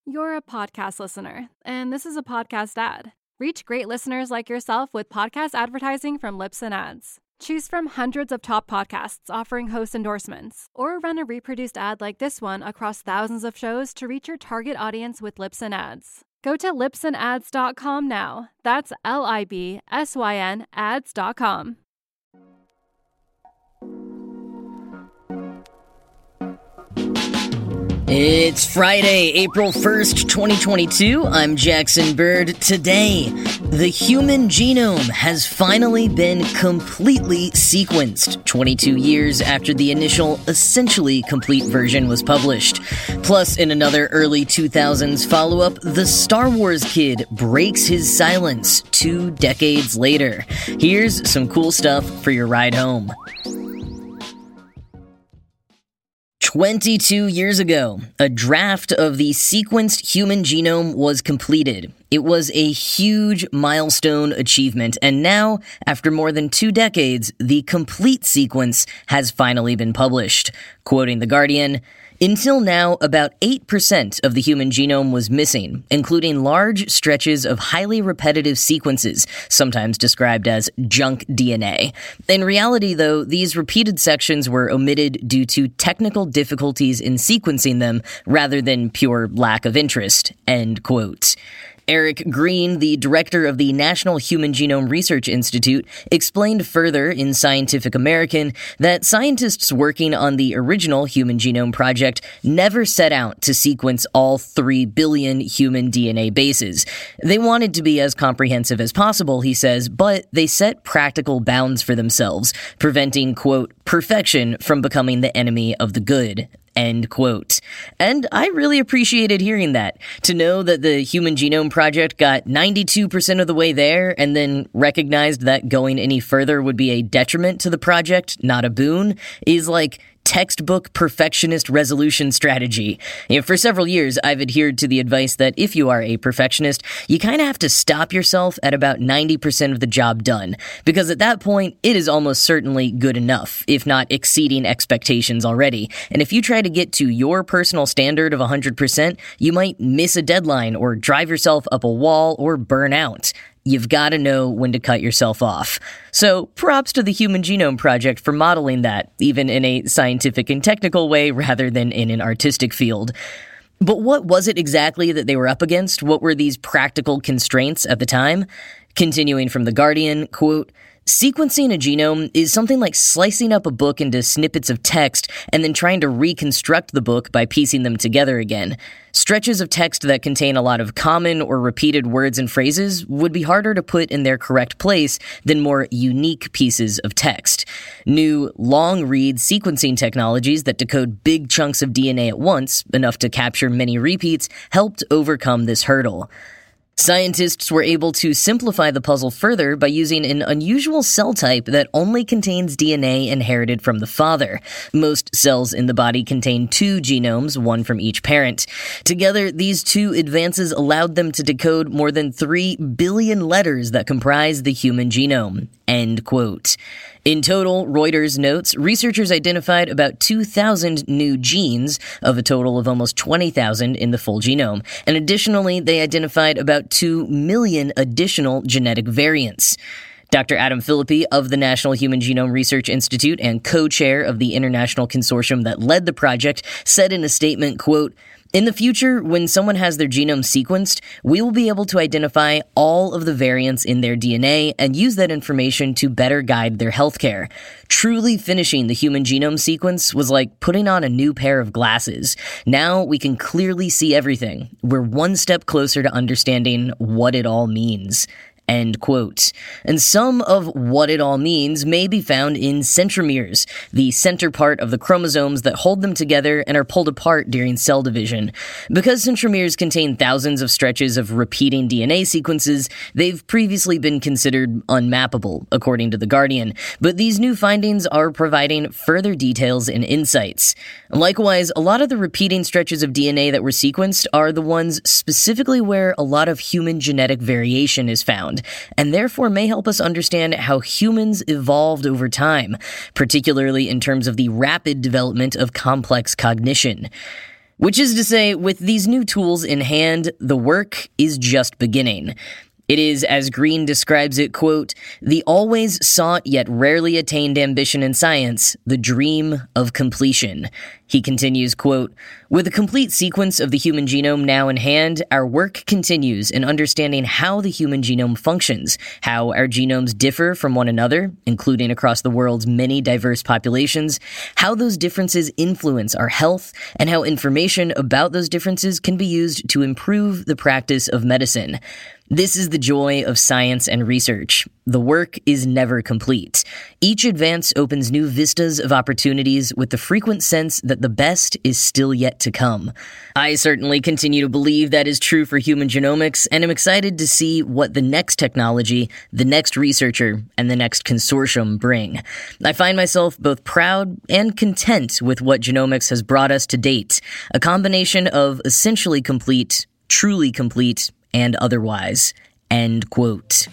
You're a podcast listener, and this is a podcast ad. Reach great listeners like yourself with podcast advertising from Libsyn Ads. Choose from hundreds of top podcasts offering host endorsements, or run a reproduced ad like this one across thousands of shows to reach your target audience with Libsyn Ads. Go to libsynads.com now. That's LIBSYN ads.com. It's Friday, April 1st, 2022. I'm Jackson Bird. Today, the human genome has finally been completely sequenced, 22 years after the initial, essentially complete version was published. Plus, in another early 2000s follow-up, the Star Wars kid breaks his silence 2 decades later. Here's some cool stuff for your ride home. 22 years ago, a draft of the sequenced human genome was completed. It was a huge milestone achievement, and now, after more than 2 decades, the complete sequence has finally been published. Quoting The Guardian, "Until now, about 8% of the human genome was missing, including large stretches of highly repetitive sequences, sometimes described as junk DNA. In reality, though, these repeated sections were omitted due to technical difficulties in sequencing them rather than pure lack of interest." End quote. Eric Green, the director of the National Human Genome Research Institute, explained further in Scientific American that scientists working on the original Human Genome Project never set out to sequence all 3 billion human DNA bases. They wanted to be as comprehensive as possible, he says, but they set practical bounds for themselves, preventing, quote, perfection from becoming the enemy of the good. End quote. And I really appreciated hearing that. To know that the Human Genome Project got 92% of the way there and then recognized that going any further would be a detriment to the project, not a boon, is like textbook perfectionist resolution strategy. For several years, I've adhered to the advice that if you are a perfectionist, you kind of have to stop yourself at about 90% of the job done, because at that point, it is almost certainly good enough, if not exceeding expectations already. And if you try to get to your personal standard of 100%, you might miss a deadline or drive yourself up a wall or burn out. You've got to know when to cut yourself off. So, props to the Human Genome Project for modeling that, even in a scientific and technical way rather than in an artistic field. But what was it exactly that they were up against? What were these practical constraints at the time? Continuing from The Guardian, quote, "Sequencing a genome is something like slicing up a book into snippets of text and then trying to reconstruct the book by piecing them together again. Stretches of text that contain a lot of common or repeated words and phrases would be harder to put in their correct place than more unique pieces of text. New long-read sequencing technologies that decode big chunks of DNA at once, enough to capture many repeats, helped overcome this hurdle. Scientists were able to simplify the puzzle further by using an unusual cell type that only contains DNA inherited from the father. Most cells in the body contain 2 genomes, one from each parent. Together, these 2 advances allowed them to decode more than 3 billion letters that comprise the human genome." End quote. In total, Reuters notes, researchers identified about 2,000 new genes of a total of almost 20,000 in the full genome. And additionally, they identified about 2 million additional genetic variants. Dr. Adam Philippi of the National Human Genome Research Institute and co-chair of the international consortium that led the project said in a statement, quote, "In the future, when someone has their genome sequenced, we will be able to identify all of the variants in their DNA and use that information to better guide their healthcare. Truly finishing the human genome sequence was like putting on a new pair of glasses. Now we can clearly see everything. We're one step closer to understanding what it all means." End quote. And some of what it all means may be found in centromeres, the center part of the chromosomes that hold them together and are pulled apart during cell division. Because centromeres contain thousands of stretches of repeating DNA sequences, they've previously been considered unmappable, according to The Guardian. But these new findings are providing further details and insights. Likewise, a lot of the repeating stretches of DNA that were sequenced are the ones specifically where a lot of human genetic variation is found, and therefore may help us understand how humans evolved over time, particularly in terms of the rapid development of complex cognition. Which is to say, with these new tools in hand, the work is just beginning. It is, as Green describes it, quote, "the always sought yet rarely attained ambition in science, the dream of completion." He continues, quote, "With a complete sequence of the human genome now in hand, our work continues in understanding how the human genome functions, how our genomes differ from one another, including across the world's many diverse populations, how those differences influence our health, and how information about those differences can be used to improve the practice of medicine. This is the joy of science and research. The work is never complete. Each advance opens new vistas of opportunities with the frequent sense that the best is still yet to come." I certainly continue to believe that is true for human genomics, and am excited to see what the next technology, the next researcher, and the next consortium bring. I find myself both proud and content with what genomics has brought us to date, a combination of essentially complete, truly complete, and otherwise. End quote.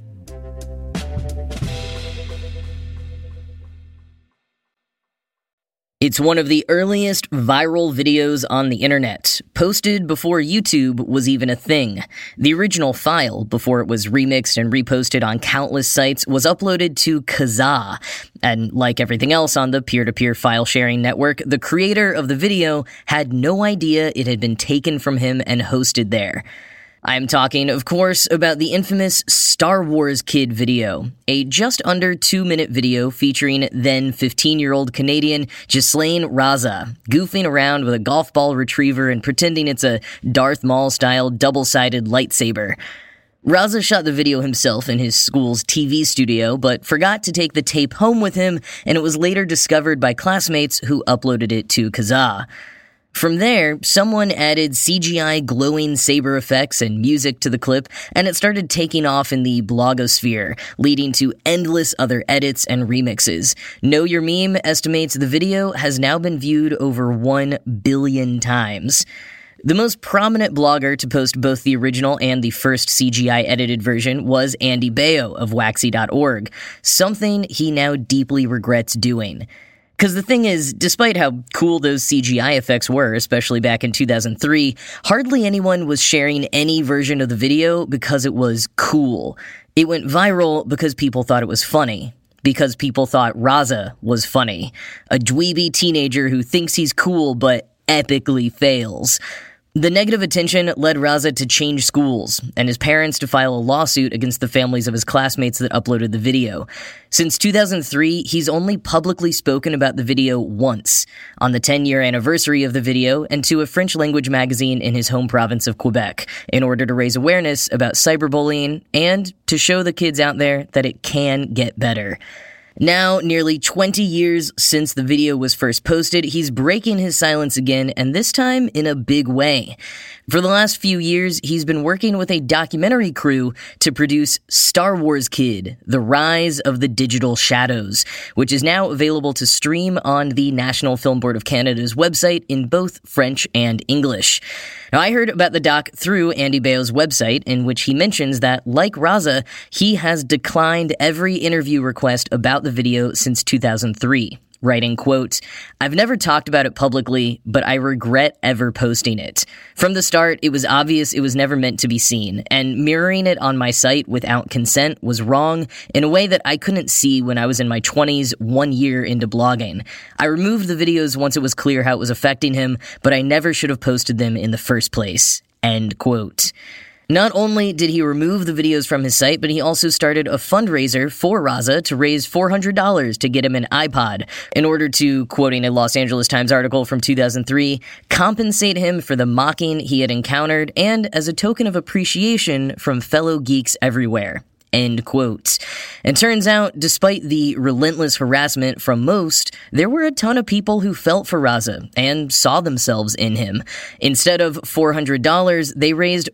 It's one of the earliest viral videos on the internet, posted before YouTube was even a thing. The original file, before it was remixed and reposted on countless sites, was uploaded to Kazaa. And like everything else on the peer-to-peer file sharing network, the creator of the video had no idea it had been taken from him and hosted there. I'm talking, of course, about the infamous Star Wars Kid video, a just under 2-minute video featuring then 15-year-old Canadian Ghislaine Raza, goofing around with a golf ball retriever and pretending it's a Darth Maul-style double-sided lightsaber. Raza shot the video himself in his school's TV studio, but forgot to take the tape home with him, and it was later discovered by classmates who uploaded it to Kazaa. From there, someone added CGI glowing saber effects and music to the clip, and it started taking off in the blogosphere, leading to endless other edits and remixes. Know Your Meme estimates the video has now been viewed over 1 billion times. The most prominent blogger to post both the original and the first CGI-edited version was Andy Baio of Waxy.org, something he now deeply regrets doing. Because the thing is, despite how cool those CGI effects were, especially back in 2003, hardly anyone was sharing any version of the video because it was cool. It went viral because people thought it was funny. Because people thought Raza was funny. A dweeby teenager who thinks he's cool but epically fails. The negative attention led Raza to change schools, and his parents to file a lawsuit against the families of his classmates that uploaded the video. Since 2003, he's only publicly spoken about the video once, on the 10-year anniversary of the video, and to a French-language magazine in his home province of Quebec, in order to raise awareness about cyberbullying and to show the kids out there that it can get better. Now, nearly 20 years since the video was first posted, he's breaking his silence again, and this time in a big way. For the last few years, he's been working with a documentary crew to produce Star Wars Kid, The Rise of the Digital Shadows, which is now available to stream on the National Film Board of Canada's website in both French and English. Now, I heard about the doc through Andy Baio's website, in which he mentions that, like Raza, he has declined every interview request about the video since 2003. Writing, quote, "I've never talked about it publicly, but I regret ever posting it. From the start, it was obvious it was never meant to be seen, and mirroring it on my site without consent was wrong in a way that I couldn't see when I was in my 20s, 1 year into blogging. I removed the videos once it was clear how it was affecting him, but I never should have posted them in the first place." End quote. Not only did he remove the videos from his site, but he also started a fundraiser for Raza to raise $400 to get him an iPod in order to, quoting a Los Angeles Times article from 2003, compensate him for the mocking he had encountered and as a token of appreciation from fellow geeks everywhere. End quote. And turns out, despite the relentless harassment from most, there were a ton of people who felt for Raza and saw themselves in him. Instead of $400, they raised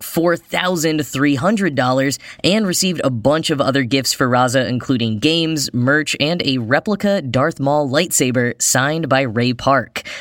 $4,300 and received a bunch of other gifts for Raza, including games, merch, and a replica Darth Maul lightsaber signed by Ray Park.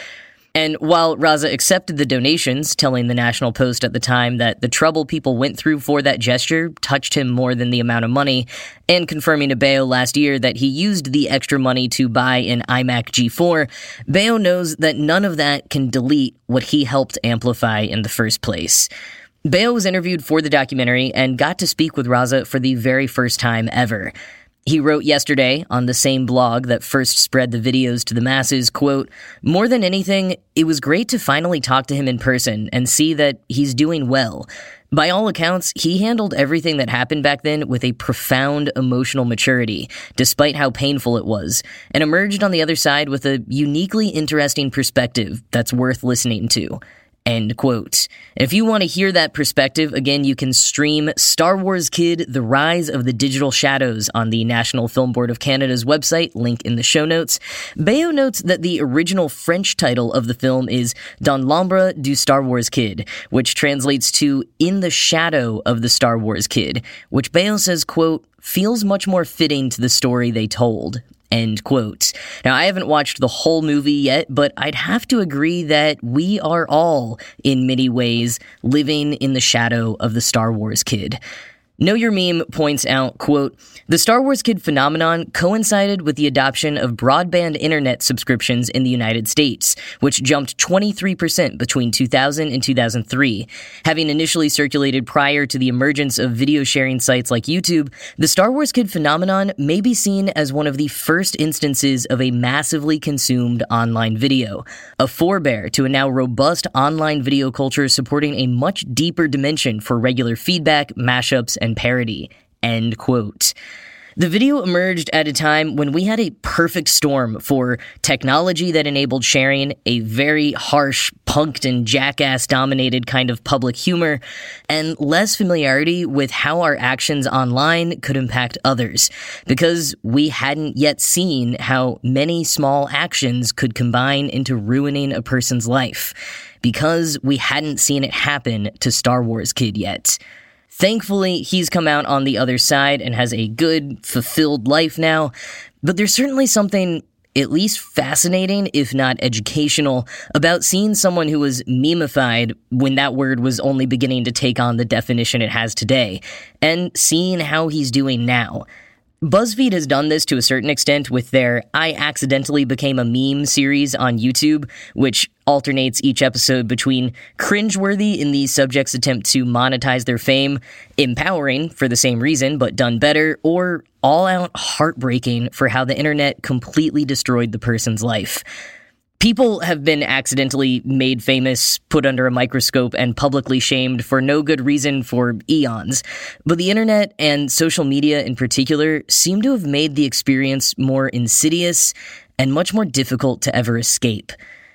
And while Raza accepted the donations, telling the National Post at the time that the trouble people went through for that gesture touched him more than the amount of money, and confirming to Baio last year that he used the extra money to buy an iMac G4, Baio knows that none of that can delete what he helped amplify in the first place. Baio was interviewed for the documentary and got to speak with Raza for the very first time ever. He wrote yesterday on the same blog that first spread the videos to the masses, quote, "More than anything, it was great to finally talk to him in person and see that he's doing well. By all accounts, he handled everything that happened back then with a profound emotional maturity, despite how painful it was, and emerged on the other side with a uniquely interesting perspective that's worth listening to." End quote. If you want to hear that perspective, again, you can stream Star Wars Kid: The Rise of the Digital Shadows on the National Film Board of Canada's website, link in the show notes. Baio notes that the original French title of the film is Dans l'ombre du Star Wars Kid, which translates to In the Shadow of the Star Wars Kid, which Baio says, quote, "feels much more fitting to the story they told." End quote. Now, I haven't watched the whole movie yet, but I'd have to agree that we are all, in many ways, living in the shadow of the Star Wars Kid. Know Your Meme points out, quote, "The Star Wars Kid phenomenon coincided with the adoption of broadband internet subscriptions in the United States, which jumped 23% between 2000 and 2003. Having initially circulated prior to the emergence of video sharing sites like YouTube, the Star Wars Kid phenomenon may be seen as one of the first instances of a massively consumed online video, a forebear to a now robust online video culture supporting a much deeper dimension for regular feedback, mashups, and parody." End quote. The video emerged at a time when we had a perfect storm for technology that enabled sharing, a very harsh, punked and jackass-dominated kind of public humor, and less familiarity with how our actions online could impact others, because we hadn't yet seen how many small actions could combine into ruining a person's life, because we hadn't seen it happen to Star Wars Kid yet. Thankfully, he's come out on the other side and has a good, fulfilled life now, but there's certainly something at least fascinating, if not educational, about seeing someone who was memeified when that word was only beginning to take on the definition it has today, and seeing how he's doing now. BuzzFeed has done this to a certain extent with their I Accidentally Became a Meme series on YouTube, which alternates each episode between cringeworthy in the subject's attempt to monetize their fame, empowering for the same reason but done better, or all-out heartbreaking for how the internet completely destroyed the person's life. People have been accidentally made famous, put under a microscope, and publicly shamed for no good reason for eons. But the internet, and social media in particular, seem to have made the experience more insidious and much more difficult to ever escape.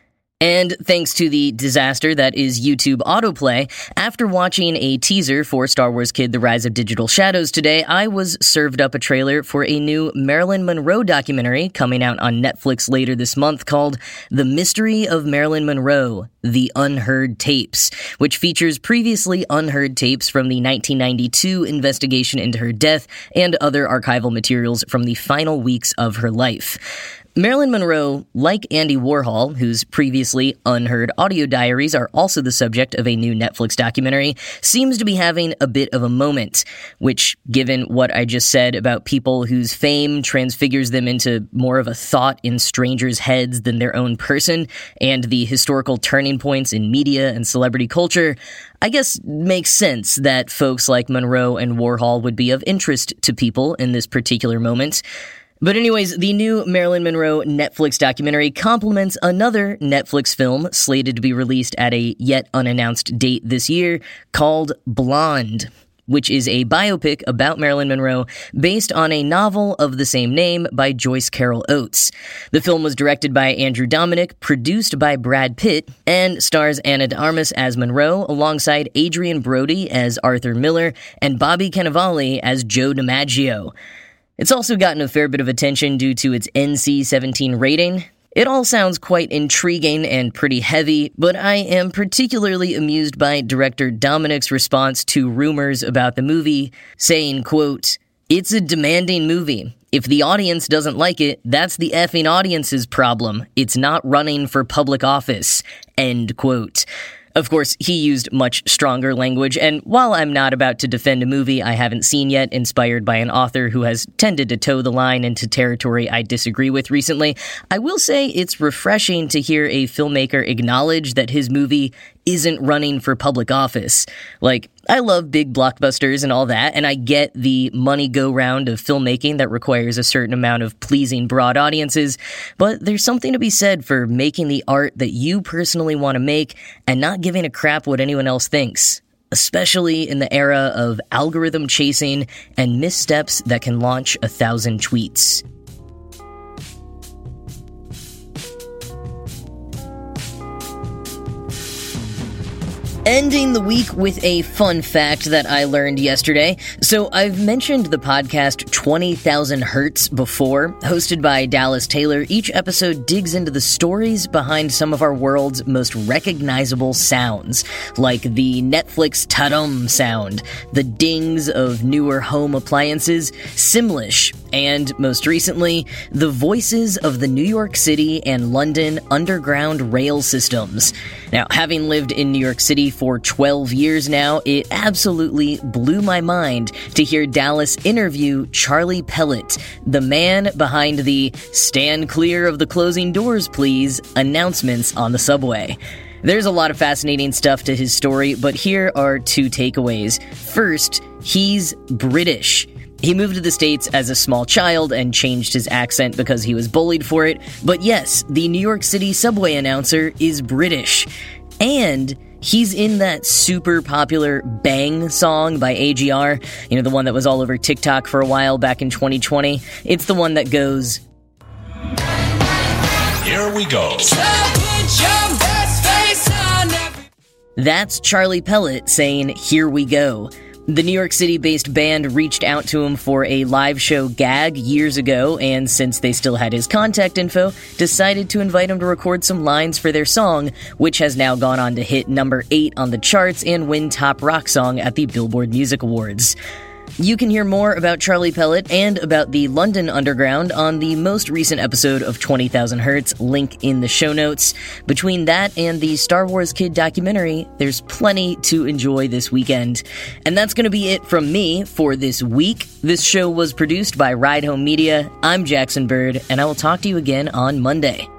And thanks to the disaster that is YouTube autoplay, after watching a teaser for Star Wars Kid: The Rise of Digital Shadows today, I was served up a trailer for a new Marilyn Monroe documentary coming out on Netflix later this month called The Mystery of Marilyn Monroe: The Unheard Tapes, which features previously unheard tapes from the 1992 investigation into her death and other archival materials from the final weeks of her life. Marilyn Monroe, like Andy Warhol, whose previously unheard audio diaries are also the subject of a new Netflix documentary, seems to be having a bit of a moment, which, given what I just said about people whose fame transfigures them into more of a thought in strangers' heads than their own person, and the historical turning points in media and celebrity culture, I guess makes sense that folks like Monroe and Warhol would be of interest to people in this particular moment. But anyways, the new Marilyn Monroe Netflix documentary complements another Netflix film slated to be released at a yet unannounced date this year called Blonde, which is a biopic about Marilyn Monroe based on a novel of the same name by Joyce Carol Oates. The film was directed by Andrew Dominik, produced by Brad Pitt, and stars Ana de Armas as Monroe alongside Adrian Brody as Arthur Miller and Bobby Cannavale as Joe DiMaggio. It's also gotten a fair bit of attention due to its NC-17 rating. It all sounds quite intriguing and pretty heavy, but I am particularly amused by director Dominik's response to rumors about the movie, saying, quote, "It's a demanding movie. If the audience doesn't like it, that's the effing audience's problem. It's not running for public office. End quote. Of course, he used much stronger language, and while I'm not about to defend a movie I haven't seen yet, inspired by an author who has tended to toe the line into territory I disagree with recently, I will say it's refreshing to hear a filmmaker acknowledge that his movie isn't running for public office. Like, I love big blockbusters and all that, and I get the money go-round of filmmaking that requires a certain amount of pleasing broad audiences, but there's something to be said for making the art that you personally want to make and not giving a crap what anyone else thinks, especially in the era of algorithm chasing and missteps that can launch 1,000 tweets. Ending the week with a fun fact that I learned yesterday. So I've mentioned the podcast 20,000 Hertz before, hosted by Dallas Taylor. Each episode digs into the stories behind some of our world's most recognizable sounds, like the Netflix ta-dum sound, the dings of newer home appliances, Simlish, and most recently, the voices of the New York City and London underground rail systems. Now, having lived in New York City for 12 years now, it absolutely blew my mind to hear Dallas interview Charlie Pellet, the man behind the "stand clear of the closing doors, please" announcements on the subway. There's a lot of fascinating stuff to his story, but here are 2 takeaways. First, he's British. He moved to the States as a small child and changed his accent because he was bullied for it. But yes, the New York City subway announcer is British. And he's in that super popular Bang song by AGR. You know, the one that was all over TikTok for a while back in 2020. It's the one that goes, "Here we go." That's Charlie Pellet saying, "Here we go." The New York City-based band reached out to him for a live show gag years ago, and since they still had his contact info, decided to invite him to record some lines for their song, which has now gone on to hit number 8 on the charts and win Top Rock Song at the Billboard Music Awards. You can hear more about Charlie Pellet and about the London Underground on the most recent episode of 20,000 Hertz, link in the show notes. Between that and the Star Wars Kid documentary, there's plenty to enjoy this weekend. And that's going to be it from me for this week. This show was produced by Ride Home Media. I'm Jackson Bird, and I will talk to you again on Monday.